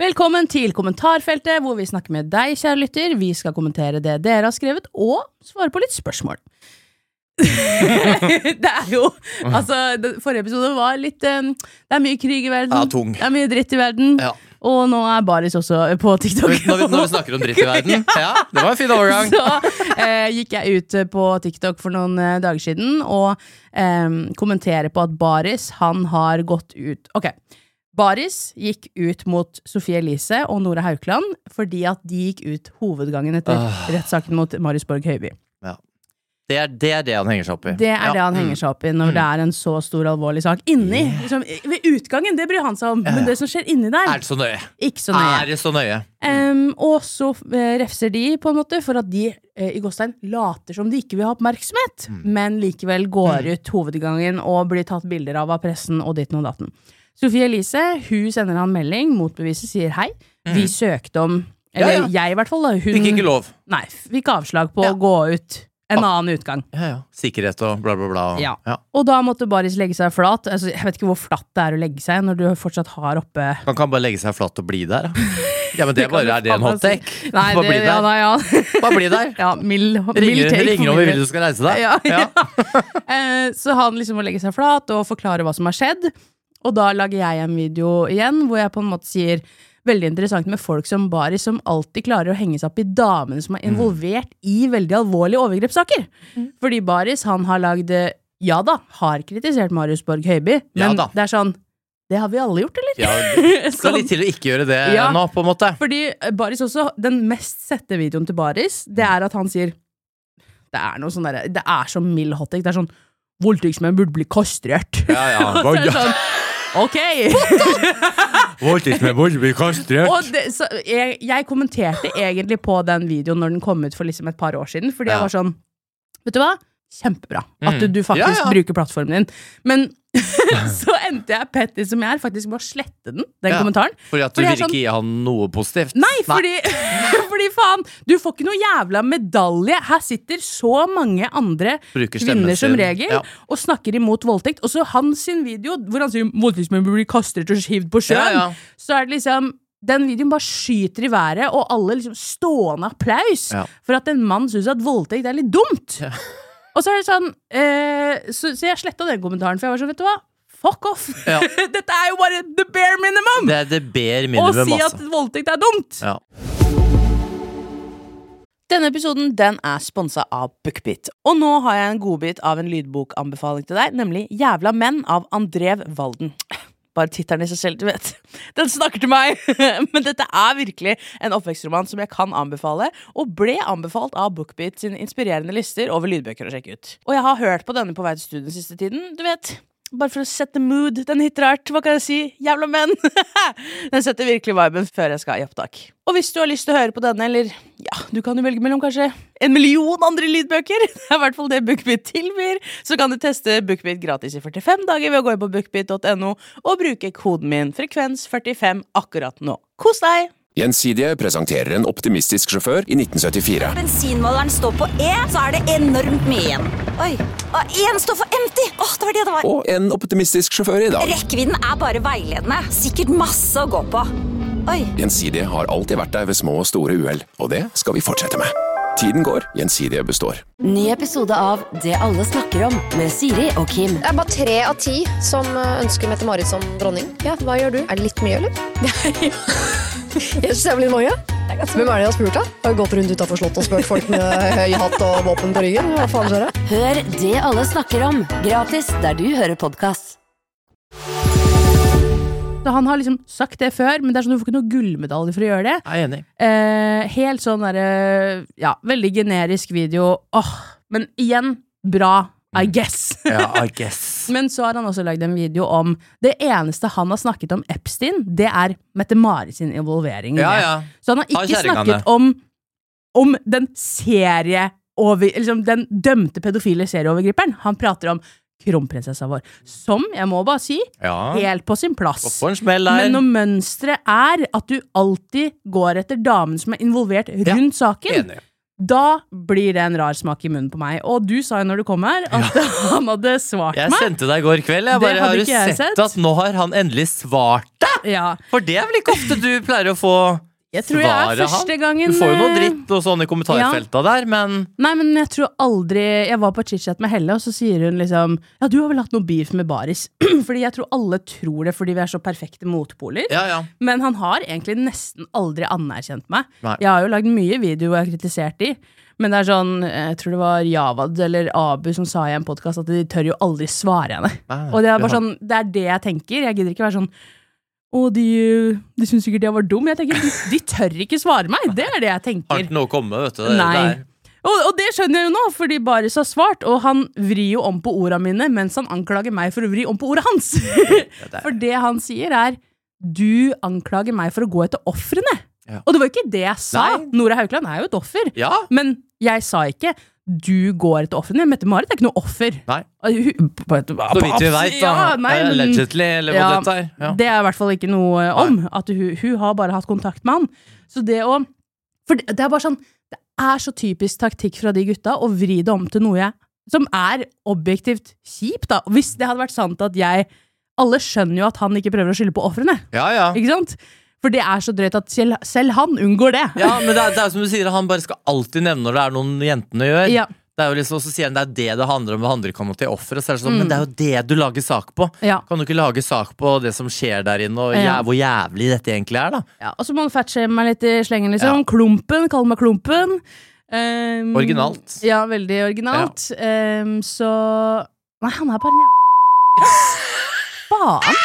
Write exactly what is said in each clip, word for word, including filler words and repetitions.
Velkommen til kommentarfeltet, hvor vi snakker med deg, kjære lytter. Vi skal kommentere det dere har skrevet, og svare på litt spørsmål. Det er jo, altså, forrige episode var litt, um, det er mye krig i verden. Ja, tung. Det er mye dritt i verden. Ja. Og nå er Baris også på TikTok. Når vi, når vi snakker om dritt i verden. Ja, det var en fin overgang. Så eh, gikk jeg ut på TikTok for noen eh, dager siden, og eh, kommenterer på at Baris, han har gått ut. Ok. Baris gikk ut mot Sofie Elise og Nora Haukeland fordi at de gikk ut hovedgangen etter uh. rettssaken mot Marius Borg Høiby. Ja. Det er, det er det han henger seg opp i. Det er ja. det han henger seg opp i når mm. det er en så stor alvorlig sak. Inni, liksom, ved utgangen, det bryr han seg om, ja. men det som skjer inni der er det så nøye? Ikke så nøye. Er det så nøye? Um, og så uh, refser de på en måte for at de uh, i Gåstein later som de ikke vil ha oppmerksomhet, mm. men likevel går mm. ut hovedgangen og blir tatt bilder av av pressen og ditt og datten. Sofie Elise, hun sender han melding, motbeviset sier hei. Mm. Vi søkte om, eller ja, ja. jeg i hvert fall da, hun fikk ikke lov. Nei, fikk avslag på ja. å gå ut en ah. annen utgang. Ja, ja. Sikkerhet og bla bla bla. Ja. Ja. Og da måtte Baris legge seg flat. Altså, jeg vet ikke hvor flatt det er å legge seg når du fortsatt har oppe... Man kan bare legge seg flatt og bli der. Ja, men det, det bare er det en hot take. Nei, bare det, bli der. Ja, da, ja. Bare bli der. Ja, mild, ringer, mild take. Ringer om vi vil du skal reise deg. Ja, ja. Så han liksom må legge seg flat og forklare hva som har skjedd. Og da lager jeg en video igjen, hvor jeg på en måte sier veldig interessant med folk som Baris, som alltid klarer å henge seg opp i damene som er involvert mm. i veldig alvorlige overgrepssaker. Mm. Fordi Baris, han har lagd, ja da, har kritisert Marius Borg Høiby, men ja det er sånn, det har vi alle gjort, eller? Ja, det skal litt til å ikke gjøre det ja, nå, på en måte. Fordi Baris også, den mest sette videoen til Baris, det er at han sier, det er noe sånn der, det er så mild hottek, det er sånn, voldtektsmenn burde bli kastrert. Ja, ja, så er det sånn, ok. Voldtektsmenn burde bli kastrert. Og det, så jeg, jeg kommenterte egentlig på den videoen når den kom ut for liksom et par år siden, fordi ja. jeg var sånn, vet du hva? Kjempebra at du, du faktisk ja, ja. bruker plattformen din. Men så endte jeg petty som jeg er, faktisk med å slette den, den ja, kommentaren. Fordi at du fordi vil sånn, ikke gi han noe positivt. Nei, fordi, fordi faen, du får ikke noe jævla medalje. Her sitter så mange andre kvinner som regel ja. og snakker imot voldtekt. Og så hans sin video, hvor han sier voldtektsmenn blir kastet og skivd på sjøen, ja, ja. så er det liksom den videoen bare skyter i været, og alle liksom stående applaus ja. for at en mann synes at voldtekt er litt dumt. Ja. Og så er det sånn, eh, så, så jeg slettet den kommentaren, for jeg var sånn, vet du hva? Fuck off! Ja. Dette er jo bare the bare minimum! Det er the bare minimum, og si at voldtekt er dumt! Ja. Denne episoden, den er sponset av BookBeat. Og nå har jeg en godbit av en lydbokanbefaling til deg, nemlig Jævla menn av Andrev Walden. Bare tittelen i seg selv, du vet. Den snakker til meg! Men dette er virkelig en oppvekstroman som jeg kan anbefale, og ble anbefalt av BookBeat sine inspirerende lister over lydbøker å sjekke ut. Og jeg har hørt på denne på vei til studien siste tiden, du vet. Bare for å sette mood, den hitter hardt, hva kan jeg si? Jævla menn! Den setter virkelig viben før jeg skal i opptak. Og hvis du har lyst til å høre på denne, eller ja, du kan jo velge mellom kanskje en million andre lydbøker, det er i hvert fall det BookBeat tilbyr, så kan du teste BookBeat gratis i førtifem dager ved å gå inn på bookbeat punktum no og bruke koden min frekvens førtifem akkurat nå. Kos deg! Gjensidige presenterer en optimistisk sjåfør i nitten syttifire. Bensinmåleren står på E, så er det enormt mye igjen. Oi, og en står for empty. Åh, det var det det var. Og en optimistisk sjåfør i dag. Rekkevidden er bare veiledende. Sikkert masse å gå på. Oi. Gjensidige har alltid vært der ved små og store uheld, og det skal vi fortsette med. Tiden går, Gjensidige består. Ny episode av Det alle snakker om med Siri og Kim. Det er bare tre av ti som ønsker Mette-Marit som dronning. Ja, hva gjør du? Er det litt mye, eller? Nei, jeg synes det var litt mange. Hvem er det jeg har spurt da? Har gått rundt utenfor slott og spurt folk med høy hatt og våpen på ryggen. Hva faen skjer det? Hør Det alle snakker om, gratis der du hører podcast. Så han har liksom sagt det før, men det er sånn du får ikke noe gullmedalje for å gjøre det. Jeg er enig. Eh, helt sånn der, ja, veldig generisk video. Åh, men igjen, bra, I guess. Ja, I guess. Men så har han også lagd en video om det eneste han har snakket om Epstein, det er Mette-Marit sin involvering. Ja, ja. Så han har ikke snakket om, om den serie, over, liksom den dømte pedofile serieovergriperen. Han prater om kronprinsessa vår, som, jeg må bare si, ja. helt på sin plass. På en smell der. Men når mønstret er at du alltid går etter damen som er involvert rundt ja. saken, Enig. da blir det en rar smak i munnen på meg. Og du sa jo når du kom her at ja. han hadde svart jeg meg. Jeg sendte deg i går kveld. Jeg bare har du sett, sett at nå har han endelig svart deg? Ja. For det er vel ikke ofte du pleier å få jeg tror jeg er første gangen Du får jo noe dritt og sånn i kommentarfeltet ja. der, men Nei, men jeg tror aldri Jeg var på chit-chat med Helle, og så sier hun liksom Ja, du har vel hatt noe beef med Baris. Fordi jeg tror alle tror det fordi vi er så perfekte motpoler. Ja, ja. Men han har egentlig nesten aldri anerkjent meg. Nei. Jeg har jo lagd mye video og jeg har kritisert de. Men det er sånn, jeg tror det var Javad eller Abu som sa i en podcast at de tør jo aldri svare henne. Nei, og det er bare sånn, det er det jeg tenker. Jeg gidder ikke være sånn og de, de synes sikkert jeg var dum. Jeg tenker, de, de tør ikke svare meg. Det er det jeg tenker. Har ikke noe å komme, vet du. Det, Nei. det og, og det skjønner jeg jo nå, fordi Baris har svart, og han vrir jo om på ordene mine, mens han anklager meg for å vri om på ordet hans. For det han sier er, du anklager meg for å gå etter offrene. Ja. Og det var ikke det jeg sa. Nei. Nora Haukeland er jo et offer. Ja. Men jeg sa ikke, du går etter offrene. Mette-Marit er ikke noe offer. Nei. Hun, så vidt vi vet da. Ja, nei, men, allegedly, eller hva ja, dette er. Ja. Det er i hvert fall ikke noe om. At hun, hun har bare hatt kontakt med han. Så det å For det, det er bare sånn Det er så typisk taktikk fra de gutta å vri det om til noe jeg som er objektivt kjipt da. Hvis det hadde vært sant at jeg Alle skjønner jo at han ikke prøver å skylde på offrene. Ja, ja. Ikke sant? For det er så drøyt at selv, selv han unngår det. Ja, men det er, det er som du sier, han bare skal alltid nevne når det er noen jentene gjør. Ja. Det er jo liksom, så sier han, det er det det handler om, det handler ikke om til offer. Så er det sånn, mm. Men det er jo det du lager sak på. Ja. Kan du ikke lage sak på det som skjer der inne, og ja. hvor jævlig dette egentlig er, da? Ja, og så må han fatshame meg litt i slengen, liksom. Ja. Klumpen, kall meg klumpen. Um, originalt. Ja, veldig originalt. Ja. Um, så Nei, han er bare en jævla faen.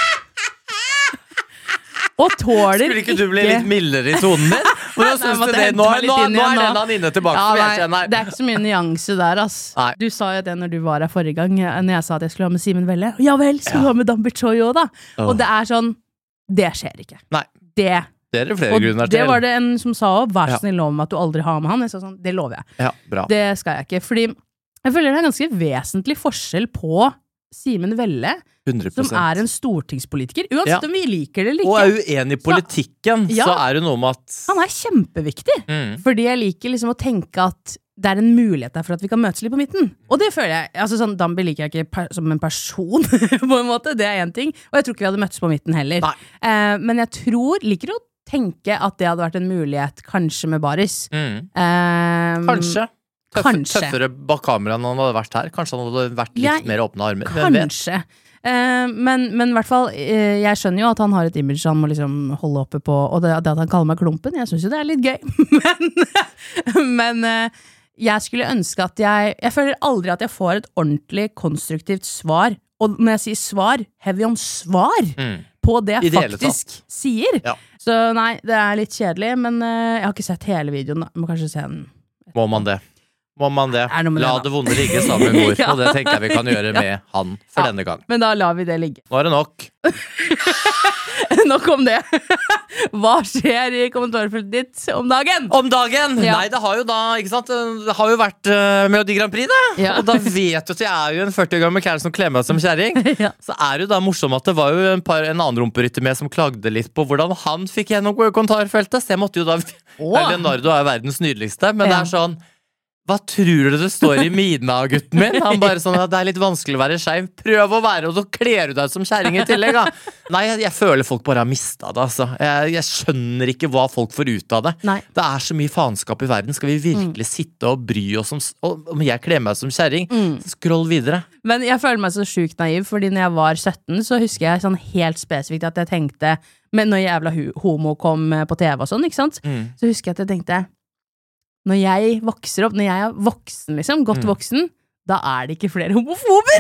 Og tåler ikke Skulle ikke du bli litt mildere i tonen din? Hvordan synes du det? Nå, nå, nå er den han inne tilbake. Ja, nei, det er ikke så mye nyanse der, ass. Nei. Du sa jo det når du var her forrige gang, når jeg sa at jeg skulle ha med Simen Velle. Ja vel, skulle du ja. ha med Dambi Choi også da? Oh. Og det er sånn, det skjer ikke. Nei. Det. Det er det flere og grunner til. Det var det en som sa også, vær så snill lov med at du aldri har med han. Jeg sa sånn, det lover jeg. Ja, bra. Det skal jeg ikke, fordi jeg føler det er en ganske vesentlig forskjell på Simen Velle, hundre prosent. Som er en stortingspolitiker, uansett ja. om vi liker det eller ikke. Og er uenig i politikken, så, ja, så er det noe med at han er kjempeviktig, mm. fordi jeg liker liksom å tenke at det er en mulighet der for at vi kan møtes litt på midten. Og det føler jeg, altså sånn, Dambi liker jeg ikke per, som en person, på en måte, det er en ting, og jeg tror ikke vi hadde møttes på midten heller. Eh, men jeg tror, liker å tenke at det hadde vært en mulighet, kanskje med Baris. Mm. Eh, kanskje. Tøff, tøffere bak kameraen han hadde vært her. Kanskje han hadde vært litt ja, mer åpne armer. Kanskje. Uh, men, men i hvert fall, uh, jeg skjønner jo at han har et image han må liksom holde oppe på, og det, det at han kaller meg klumpen, jeg synes jo det er litt gøy. men men uh, jeg skulle ønske at jeg, jeg føler aldri at jeg får et ordentlig konstruktivt svar, og når jeg sier svar, heavy on svar, mm. på det jeg faktisk sier. Ja. Så nei, det er litt kjedelig, men uh, jeg har ikke sett hele videoen, jeg må kanskje se den. Må man det? Må man det? La det vonde ligge sammen med mor, ja. Og det tenker jeg vi kan gjøre med ja. han for ja. denne gang. Men da lar vi det ligge. Nå er det nok. Nok om det. Hva skjer i kommentarfeltet ditt om dagen? Om dagen? Ja. Nei, det har jo da, ikke sant, det har jo vært uh, Melodi Grand Prix, det. Ja. Og da vet du at jeg er jo en førti år gammel kære som klemmer meg som kjæring. Ja. Så er det jo da morsomt at det var jo en, par, en annen rumperytter med som klagde litt på hvordan han fikk gjennom kommentarfeltet. Så jeg måtte jo da, oh. Leonardo er verdens nydeligste, men ja. det er sånn, hva tror du det står i Mina, gutten min? Han bare sånn at det er litt vanskelig å være skeiv. Prøv å være, og så kler du deg som kjæring i tillegg. Da. Nei, jeg, jeg føler folk bare har mistet det, altså. Jeg, jeg skjønner ikke hva folk får ut av det. Nei. Det er så mye faenskap i verden. Skal vi virkelig mm. sitte og bry oss om, om jeg kler meg som kjæring? Mm. Skroll videre. Men jeg føler meg så sjukt naiv, fordi når jeg var sytten, så husker jeg sånn helt spesifikt at jeg tenkte, men når jævla homo kom på T V og sånn, ikke sant? Mm. Så husker jeg at jeg tenkte, når jeg vokser opp, når jeg er voksen liksom, godt mm. voksen, da er det ikke flere homofober.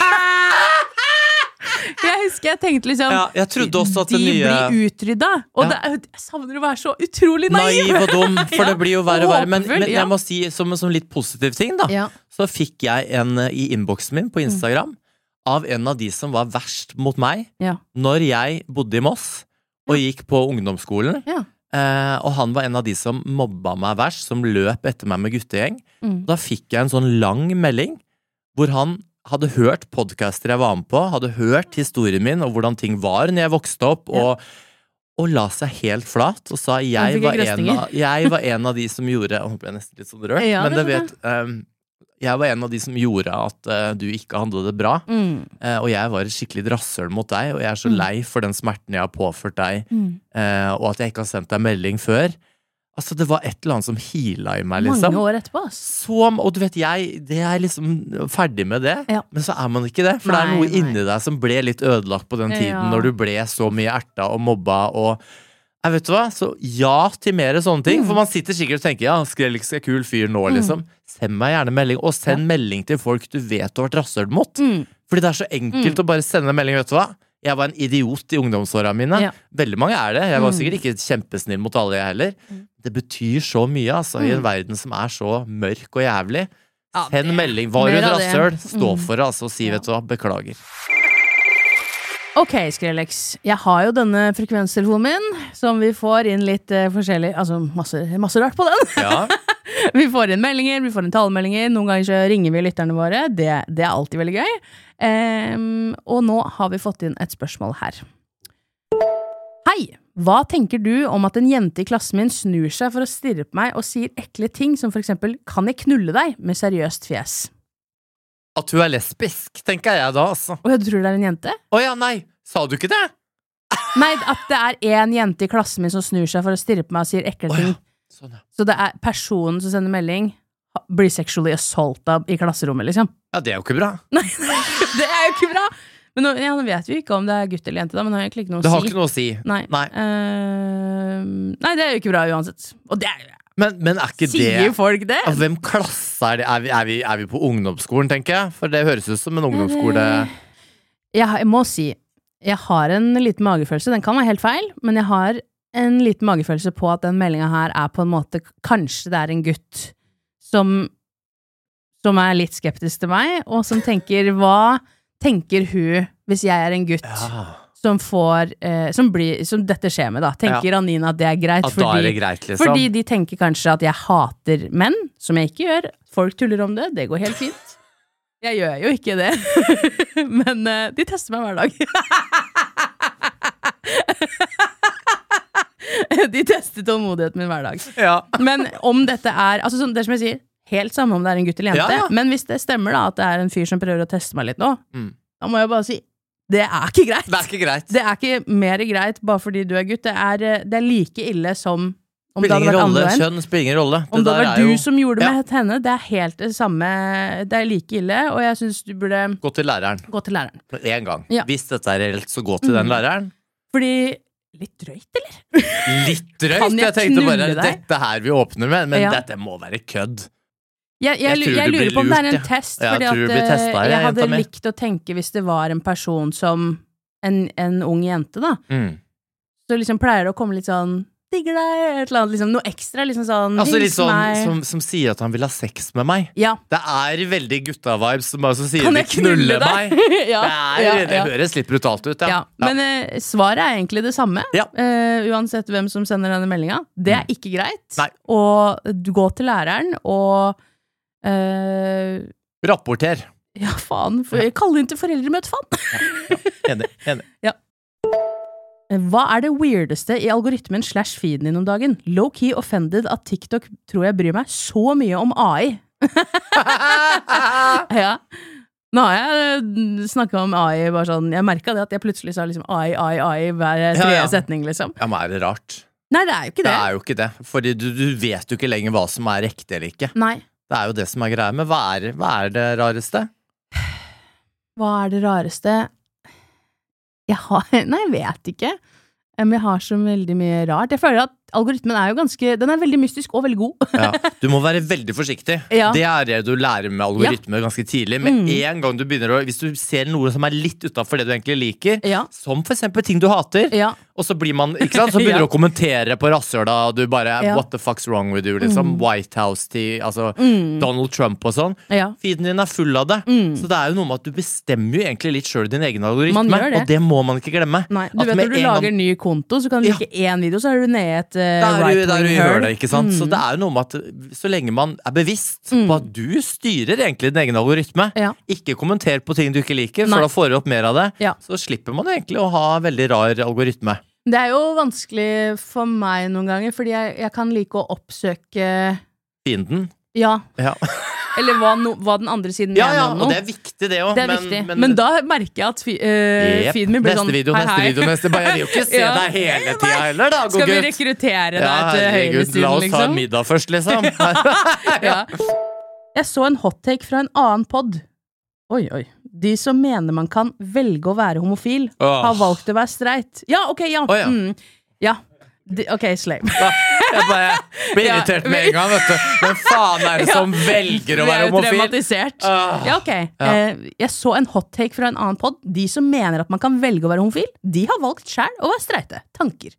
Jeg husker jeg tenkte liksom, ja, jeg trodde også at de det nye... blir utrydda, og ja. det, jeg savner å være så utrolig naiv. Naiv og dum, for det blir jo verre og verre. Men, men jeg må si, som, som litt positiv ting da, ja. så fikk jeg en i inboxen min på Instagram, mm. av en av de som var verst mot meg, ja. når jeg bodde i Moss, og ja. gikk på ungdomsskolen, ja. Uh, og han var en av de som mobba meg verst, som løp etter meg med guttegjeng. Mm. Da fikk jeg en sånn lang melding, hvor han hadde hørt podcaster jeg var med på, hadde hørt historien min, og hvordan ting var når jeg vokste opp, ja. og, og la seg helt flat, og sa jeg var, en av, jeg var en av de som gjorde Nå ble jeg nesten litt sånn rørt, ja, men det vet um, jeg var en av de som gjorde at uh, du ikke handlet det bra, mm. uh, og jeg var et skikkelig drassøl mot deg, og jeg er så mm. lei for den smerten jeg har påført deg, mm. uh, og at jeg ikke har sendt deg melding før. Altså, det var et eller annet som heala i meg, liksom. Mange år etterpå, ass. Så, og du vet, jeg det er liksom ferdig med det, ja. Men så er man ikke det, for nei, det er noe nei. inni deg som ble litt ødelagt på den tiden, ja. Når du ble så mye erta og mobba, og jeg vet du hva, så ja til mer sånne ting, mm. for man sitter sikkert og tenker, ja, Skrellex er kul fyr nå, liksom. Mm. Send meg gjerne melding, og send ja. melding til folk du vet du har vært rasshøl mot. Mm. Fordi det er så enkelt mm. å bare sende melding, vet du hva? Jeg var en idiot i ungdomsårene mine. Ja. Veldig mange er det. Jeg var sikkert ikke kjempesnill mot alle, jeg heller. Mm. Det betyr så mye, altså, mm. i en verden som er så mørk og jævlig. Ja, send melding. Var du et rasshøl? Stå for det, altså, og si, ja. vet du hva, beklager. Ok, Skrellex. Jeg har jo denne frekvenstelefonen min, som vi får inn litt uh, forskjellig, altså masse, masse rart på den. Ja. Vi får inn meldinger, vi får inn talemeldinger, noen ganger så ringer vi lytterne våre, det, det er alltid veldig gøy. Um, og nå har vi fått inn et spørsmål her. Hei, hva tenker du om at en jente i klassen min snur seg for å stirre på meg og sier ekle ting som for eksempel, kan jeg knulle deg, med seriøst fjes? At du er lesbisk, tenker jeg da, altså. Og jeg tror det er en jente? Åja, nei, sa du ikke det? Nei, at det er en jente i klassen min som snur seg for å stirre på meg og sier ekle oh, ting. Ja. Sånn, ja. Så det er personen som sender melding blir sexually assaulted i klasserommet, liksom. Ja, det er jo ikke bra. Nei, det er jo ikke bra. Men nå, ja, nå vet vi ikke om det er gutt eller jente da, men det har egentlig ikke noe å si. Det har ikke noe å si. Nei. Nei. Uh, nei, det er jo ikke bra uansett. Og det er Men, men er ikke Sier det folk det? Av hvem klasse er det? Er vi, er, vi, er vi på ungdomsskolen, tenker jeg? For det høres ut som en ungdomsskole. Jeg, jeg må si, jeg har en liten magefølelse. Den kan være helt feil, men jeg har en liten magefølelse på at den meldingen her er på en måte, kanskje det er en gutt som, som er litt skeptisk til meg, og som tenker, hva tenker hun hvis jeg er en gutt? Ja. Som får, eh, som blir, som dette skjer med da, tenker ja. Anina at det er greit, at fordi, da er det greit liksom. Fordi de tenker kanskje at jeg hater menn, som jeg ikke gjør, folk tuller om det, det går helt fint. Jeg gjør jo ikke det, men eh, de tester meg hver dag. De tester tålmodigheten min hver dag. Ja. Men om dette er, altså sånn, det er som jeg sier, helt samme om det er en gutt eller jente, ja, ja. Men hvis det stemmer da, at det er en fyr som prøver å teste meg litt nå, mm. da må jeg bare si, det er ikke greit. Det er ikke greit. Det er ikke mer greit bare fordi du er gutt. Det er, det er like ille som om spiller det hadde vært rolle, andre kjønn spiller ingen rolle. Om det, det var du jo... som gjorde det ja. med henne, det er helt det samme. Det er like ille, og jeg synes du burde gå til læreren. Gå til læreren. En gang. Ja. Hvis dette er reelt, så gå til mm. den læreren. Fordi litt drøyt, eller? Litt drøyt? Jeg, jeg tenkte bare, dette her vi åpner med, men ja. dette må være kødd. Jeg, jeg, jeg, jeg lurer på om det er en ja. test, fordi jeg, at, testet, jeg, jeg hadde likt å tenke hvis det var en person som en, en ung jente, da. Mm. Så liksom pleier det å komme litt sånn digger deg, et eller annet, liksom, noe ekstra, liksom sånn, altså litt sånn, som, som sier at han vil ha sex med meg. Ja. Det er veldig gutta-vibes som bare som sier kan jeg knulle, knulle meg. ja. Det, er, ja, det ja. høres litt brutalt ut, ja. ja. Men uh, svaret er egentlig det samme, ja. uh, uansett hvem som sender denne meldingen. Det er ikke greit. Nei. Og du går til læreren, og uh, rapporter. Ja, faen. For, jeg kaller det ikke foreldremøte, faen. ja, ja. Enig, enig. Ja. Hva er det weirdeste i algoritmen slash feeden din om dagen? Low-key offended at TikTok tror jeg bryr meg så mye om A I. Ja. Nå har jeg snakket om A I bare sånn, jeg merket det at jeg plutselig sa liksom A I, A I, A I hver tredje ja, ja. setning liksom. Ja, men er det rart? Nei, det er jo ikke det. Det er jo ikke det, fordi du, du vet jo ikke lenger hva som er ekte eller ikke. Nei. Det er jo det som er greia, men hva er, hva er det rareste? Hva er det rareste? Jeg har, nei, jeg vet ikke. Men jeg har så veldig mye rart. Jeg føler at algoritmen er jo ganske, den er veldig mystisk og veldig god. Ja, du må være veldig forsiktig. Ja. Det er det du lærer med algoritmer ja. ganske tidlig. Men mm. en gang du begynner å, hvis du ser noe som er litt utenfor det du egentlig liker, ja. som for eksempel ting du hater, ja. og så blir man, ikke sant, så begynner du ja. å kommentere på rasshøla, og du bare, ja. what the fuck's wrong with you, liksom, mm. White House til, altså, mm. Donald Trump og sånn. Ja. Feeden din er full av det. Mm. Så det er jo noe med at du bestemmer jo egentlig litt selv din egen algoritme, og det må man ikke glemme. Nei, du at vet når du lager en ny konto, så kan du like ja. en video, så er du nede i et uh, right der du gjør det, ikke sant? Mm. Så det er jo noe med at så lenge man er bevisst mm. på at du styrer egentlig din egen algoritme, ja. ikke kommenter på ting du ikke liker, for Nei. da får du opp mer av det, ja. så slipper man egentlig å ha veldig rar algoritme. Det er jo vanskelig for meg noen ganger, fordi jeg, jeg kan like å oppsøke Fienden? Ja. Ja. Eller hva, no, hva den andre siden ja, mener ja, om noe. Ja, og det er viktig det også. Det er men, viktig. Men, men da merker jeg at fi, uh, yep. feeden min blir neste sånn video, hei, neste hei. video, neste video. Jeg vil jo ikke se ja. deg hele tiden heller da, god Skal vi gutt. rekruttere ja, deg til høyresiden, la oss liksom? ta en middag først, liksom. ja. Jeg så en hottake fra en annen podd. Oi, oi. De som mener man kan velge å være homofil, oh. har valgt å være streit. Ja, ok, ja. Oh, ja. Mm. ja. De, ok, slave. Jeg bare blir irritert med en gang, vet du. Men faen er det som ja. velger å være homofil? Traumatisert. Uh, ja, ok. Ja. Uh, jeg så en hottake fra en annen podd. De som mener at man kan velge å være homofil, de har valgt selv å være streite. Tanker.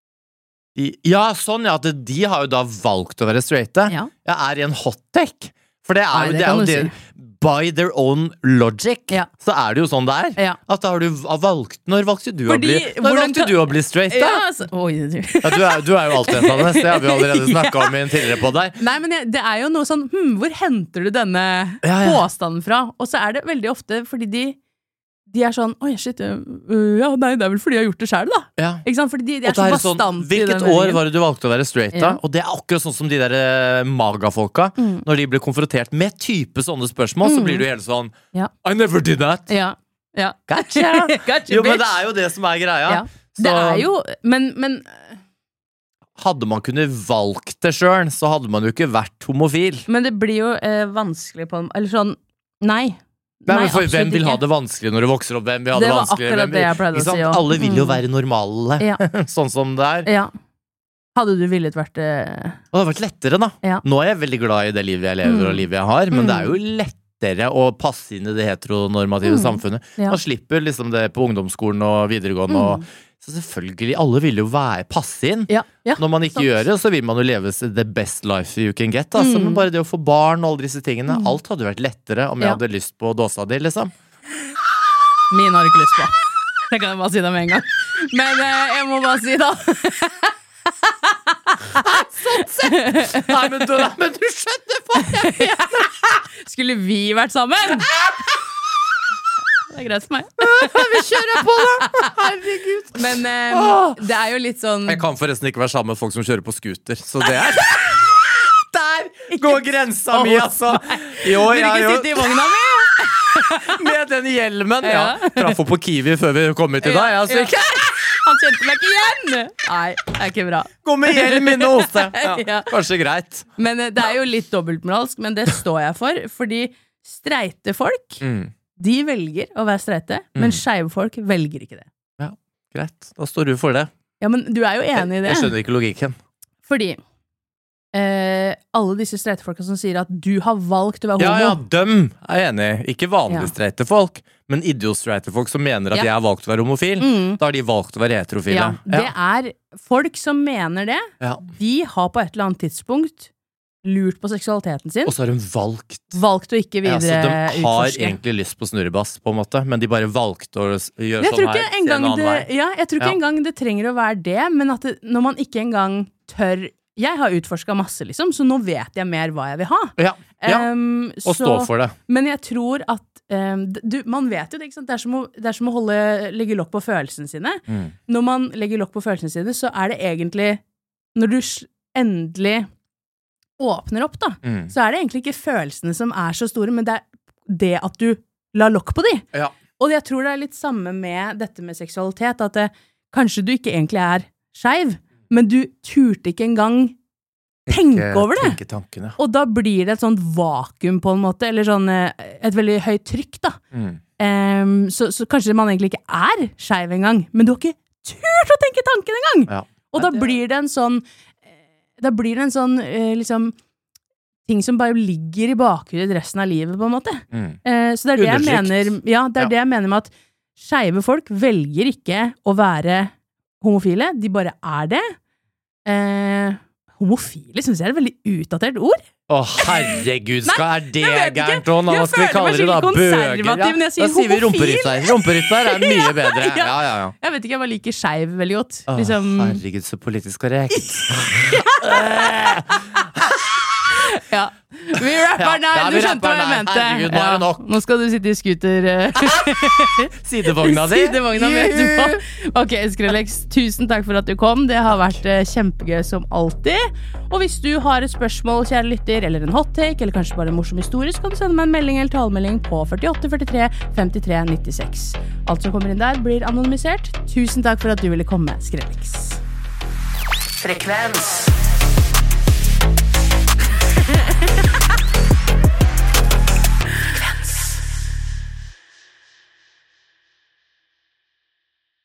Ja, sånn ja, at de har jo da valgt å være streite. Ja. Jeg er i en hottake. For det er, Nei, jo, det det er jo det, si. by their own logic, ja. så er det jo sånn det er. Ja. At da har du valgt, når valgte du Fordi, å bli Når valgte du å bli straight, da? Ja, altså, oi, du. ja, du, er, du er jo alltid en sånn, det har vi allerede snakket om i en tidligere på der. Nei, men jeg, det er jo noe sånn, hm, hvor henter du denne ja, ja. påstanden fra? Og så er det veldig ofte fordi de De er sånn, oi shit, uh, ja, nei, det er vel fordi jeg har gjort det selv da. Ja. Ikke sant? Fordi de, de er, er så sånn, bastant hvilket i den år meningen. var det du valgte å være straight da? Ja. Og det er akkurat sånn som de der uh, maga-folka, mm. når de blir konfrontert med type sånne spørsmål, mm. så blir du helt sånn, ja. I never did that. Ja, ja. Gotcha. gotcha, jo, men det er jo det som er greia. Ja. Så, det er jo, men, men hadde man kunnet valgt det selv, så hadde man jo ikke vært homofil. Men det blir jo eh, vanskelig på, eller sånn, nei. Nei, Nei, for hvem vil ikke. ha det vanskelig når du vokser opp? Hvem vil ha det det, var vanskelig? akkurat Hvem, det jeg pleide å si. Alle vil jo være normale, ja. sånn som det er. Ja. Hadde du villet vært det? Uh... Det hadde vært lettere, da. Ja. Nå er jeg veldig glad i det livet jeg lever, mm. og livet jeg har, men mm. det er jo lettere å passe inn i det heteronormative mm. samfunnet. Ja. Man slipper liksom det på ungdomsskolen og videregående, mm. og så selvfølgelig, alle vil jo være passe inn. Ja, ja, når man ikke sant. Gjør det, så vil man jo leve the best life you can get. Altså. Mm. Men bare det å få barn og alle disse tingene, mm. alt hadde vært lettere om jeg ja. Hadde lyst på dåsa di, liksom. Min har ikke lyst på. Det kan jeg bare si det med en gang. Men eh, jeg må bare si da. Sånn sett! Nei, men du, men du skjønner hva jeg mener. Skulle vi vært sammen? Det er greit for meg. Vi kjører på det. Herregud. Men um, det er jo litt sånn jeg kan forresten ikke være sammen med folk som kjører på scooter. Så det er der går grensa mi, altså. Jo, vil ja, ikke jo. sitte i vogna mi? Med den hjelmen. Ja. Ja. Traff opp på Kiwi før vi kom hit i dag. Ja, altså, ja. ikke? Han kjente meg ikke igjen. Nei, det er ikke bra. Gå med hjelm inne hos deg. Ja, ja. Kanskje greit. Men det er jo litt dobbeltmoralsk, men det står jeg for. Fordi streite folk mm. de velger å være streite, mm. men skeive folk velger ikke det. Ja, greit. Da står du for det. Ja, men du er jo enig i det. Jeg skjønner ikke logikken. Fordi eh, alle disse streite folka som sier at du har valgt å være homo. Ja, ja, dem er enig. Ikke vanlige ja. streite folk, men idiostreite folk som mener at ja. Jeg har valgt å være homofil. Mm. Da har de valgt å være heterofile. Ja, det ja. Er folk som mener det. Ja. De har på et eller annet tidspunkt lurt på seksualiteten sin. Og så har de valgt Valgt å ikke videre ja, de har utforske. Egentlig lyst på snurrebass, på en måte, men de bare valgte å gjøre jeg sånn her. En en det, ja, jeg tror ikke ja. engang det trenger å være det, men at det, når man ikke engang tør. Jeg har utforsket masse, liksom, så nå vet jeg mer hva jeg vil ha. Ja, ja. Um, og stå for det. Men jeg tror at um, du, man vet jo det, ikke sant? Det er som å, det er som å holde, legge lokk på følelsene sine. Mm. Når man legger lokk på følelsene sine, så er det egentlig når du endelig åpner opp, da, mm. så er det egentlig ikke følelsene som er så store, men det er det at du la lokk på de. Ja. Og jeg tror det er litt samme med dette med seksualitet, at det, kanskje du ikke egentlig er skeiv, men du turte ikke engang tenke ikke, over det. Tenke tankene. Og da blir det et sånt vakuum på en måte, eller sånn et veldig høyt trykk, da. Mm. Um, så, så kanskje man egentlig ikke er skeiv engang, men du har ikke turt å tenke tanken engang. Ja. Og da blir det en sånn Da blir det en sånn eh, liksom ting som bare ligger i bakhudet resten av livet, på en måte. Mm. Eh, så det er det jeg mener Ja, det er ja. Det jeg mener med at skeive folk velger ikke å være homofile, de bare er det. Eh, homofile synes jeg er et veldig utdatert ord. Å, herregud, skal er det gærent å nå? Jeg skal vi kalle det da bøger? Ja, men jeg sier da sier vi rumperytter. Rumperytter er mye bedre. ja. Ja, ja, ja. Jeg vet ikke, jeg bare liker skeiv veldig godt. Å, liksom... herregud, så politisk korrekt. Ja. Vi rapper, nei, Ja, du vi skjønte hva rapper, jeg nei. mente. Herregud, nå er det nok. Nå skal du sitte i scooter. Sidevogna di. Sidevogna mi etterpå. Ok, Skrellex, tusen takk for at du kom. Det har vært eh, kjempegøy som alltid. Og hvis du har et spørsmål, kjære lytter, eller en hot take, eller kanskje bare en morsom historie, så kan du sende meg en melding eller talemelding på førtiåtte førtitre femtitre nittiseks. Alt som kommer inn der blir anonymisert. Tusen takk for at du ville komme, Skrellex. Frekvens.